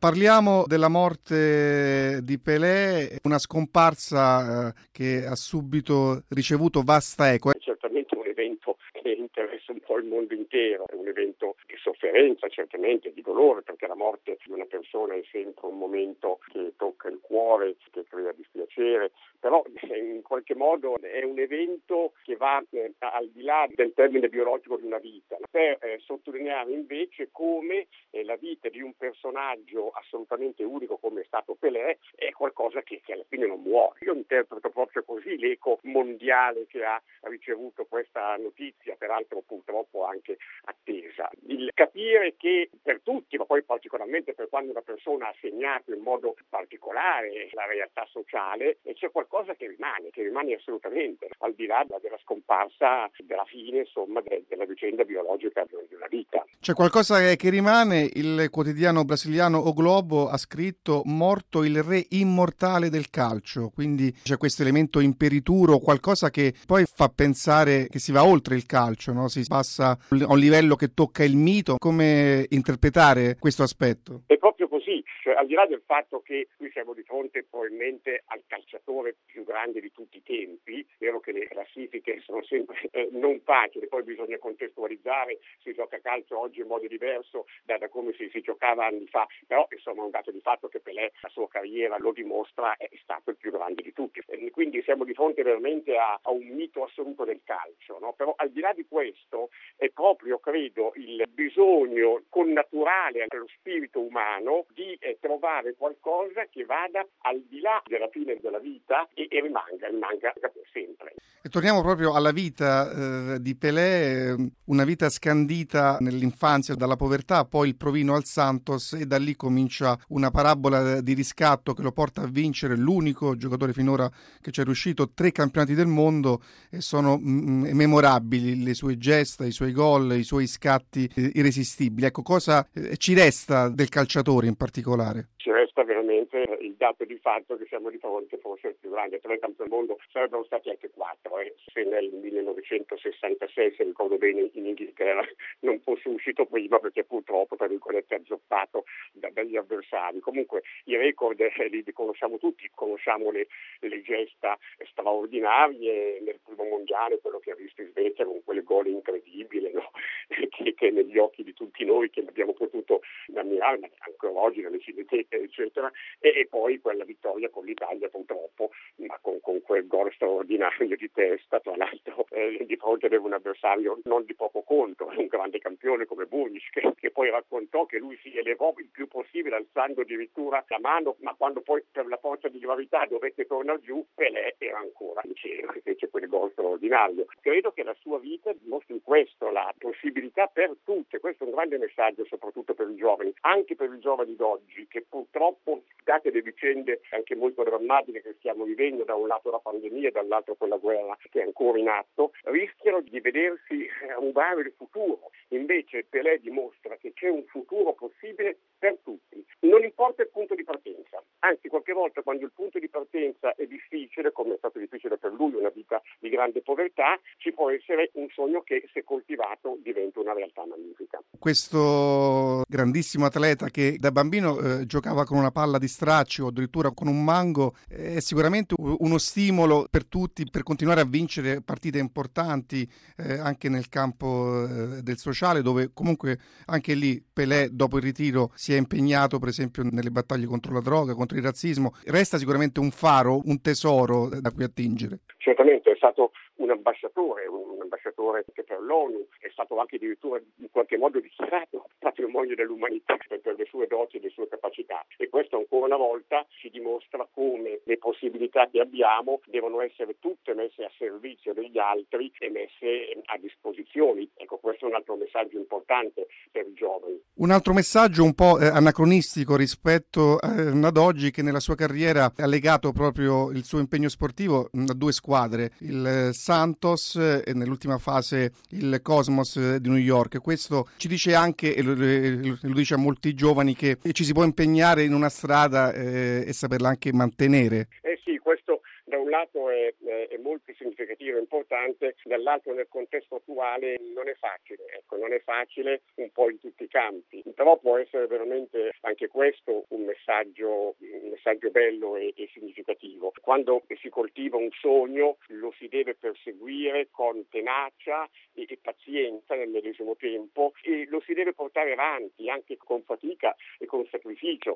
Parliamo della morte di Pelé, una scomparsa che ha subito ricevuto vasta eco. È certamente un evento che interessa un po' il mondo intero, è un evento di sofferenza, certamente, di dolore, perché la morte di una persona è sempre un momento che tocca il cuore, che crea dispiacere, però in qualche modo è un evento che va al di là del termine biologico di una vita, per sottolineare invece come la vita di un personaggio assolutamente unico come è stato Pelé è qualcosa che alla fine non muore. Io interpreto proprio così l'eco mondiale che ha ricevuto questa notizia, peraltro purtroppo anche attesa. Il capire che per tutti, ma poi particolarmente per quando una persona ha segnato in modo particolare la realtà sociale, c'è qualcosa che rimane assolutamente, al di là della scomparsa, della fine, insomma, della vicenda biologica di una vita. C'è qualcosa che rimane. Il quotidiano brasiliano O Globo ha scritto: morto il re immortale del calcio, quindi c'è questo elemento imperituro, qualcosa che poi fa pensare che si va oltre il calcio, no? Si passa a un livello che tocca il mito. Come interpretare questo aspetto? È proprio così, cioè, al di là del fatto che qui siamo di fronte probabilmente al calciatore più grande di tutti i tempi, è vero che le classifiche sono sempre non facili, poi bisogna contestualizzare, si gioca a calcio oggi in modo diverso da come si giocava anni fa, però insomma è un dato di fatto che Pelé, la sua carriera lo dimostra, è stato il più grande di tutti, e quindi siamo di fronte veramente a un mito assoluto del calcio, no? Però al di là di questo è proprio, credo, il bisogno connaturale allo spirito umano di trovare qualcosa che vada al di là della fine della vita e rimanga per sempre. E torniamo proprio alla vita di Pelé, una vita scandita nell'infanzia dalla povertà, poi il provino al Santos, e da lì comincia una parabola di riscatto che lo porta a vincere, l'unico giocatore finora che ci è riuscito, 3 campionati del mondo, e sono memorabili le sue gesta, i suoi gol, i suoi scatti irresistibili. Ecco, cosa ci resta del calciatore in particolare? Ci resta veramente il dato di fatto che siamo di fronte forse al più grande. 3 campioni del mondo sarebbero stati anche 4, se nel 1966, se ricordo bene, in Inghilterra non fosse uscito prima perché purtroppo, tra virgolette, azzoppato dagli avversari. Comunque i record li conosciamo tutti, conosciamo le gesta straordinarie nel primo mondiale, quello che ha visto in Svezia con quel gol incredibile, no? che negli occhi di tutti noi che l'abbiamo potuto ammirare, ma ancora oggi nelle cineteche eccetera, e poi quella vittoria con l'Italia purtroppo, ma con quel gol straordinario di testa, tra l'altro di fronte ad un avversario non di poco conto, un grande campione come Bunic, che poi raccontò che lui si elevò il più possibile alzando addirittura la mano, ma quando poi per la forza di gravità dovette tornare giù, Pelé era ancora in cielo e fece quel gol straordinario. Credo che la sua vita dimostri questo, la possibilità per tutte, questo è un grande messaggio soprattutto per i giovani, anche per i giovani d'oggi, che purtroppo, date le vicende anche molto drammatiche che stiamo vivendo, da un lato la pandemia e dall'altro quella guerra che è ancora in atto, rischiano di vedersi rubare il futuro. Invece Pelé dimostra che c'è un futuro possibile per tutti, non importa il punto di partenza, anzi qualche volta quando il punto di partenza è difficile, come è stato difficile per lui, una vita di grande povertà, ci può essere un sogno che, se coltivato, diventa una realtà magnifica. Questo grandissimo atleta che da bambino giocava con una palla di straccio o addirittura con un mango è sicuramente uno stimolo per tutti per continuare a vincere partite importanti anche nel campo del sociale, dove comunque anche lì Pelé dopo il ritiro si è impegnato per esempio nelle battaglie contro la droga, contro il razzismo. Resta sicuramente un faro, un tesoro da cui attingere. Certamente è stato un ambasciatore che per l'ONU è stato anche addirittura in qualche modo dichiarato patrimonio dell'umanità per le sue doti e le sue capacità, e questo ancora una volta ci dimostra come le possibilità che abbiamo devono essere tutte messe a servizio degli altri e messe a disposizione. Ecco, questo è un altro messaggio importante per i giovani. Un altro messaggio un po' anacronistico rispetto ad oggi, che nella sua carriera ha legato proprio il suo impegno sportivo a 2 squadre, il Santos e nell'ultima fase il Cosmos di New York. Questo ci dice anche, e lo dice a molti giovani, che ci si può impegnare in una strada e saperla anche mantenere. Sì, questo da un lato è molto significativo e importante, dall'altro nel contesto attuale non è facile, non è facile un po' in tutti i campi, però può essere veramente anche questo un messaggio bello e significativo. Quando si coltiva un sogno lo si deve perseguire con tenacia e pazienza nel medesimo tempo, e lo si deve portare avanti anche con fatica e con sacrificio.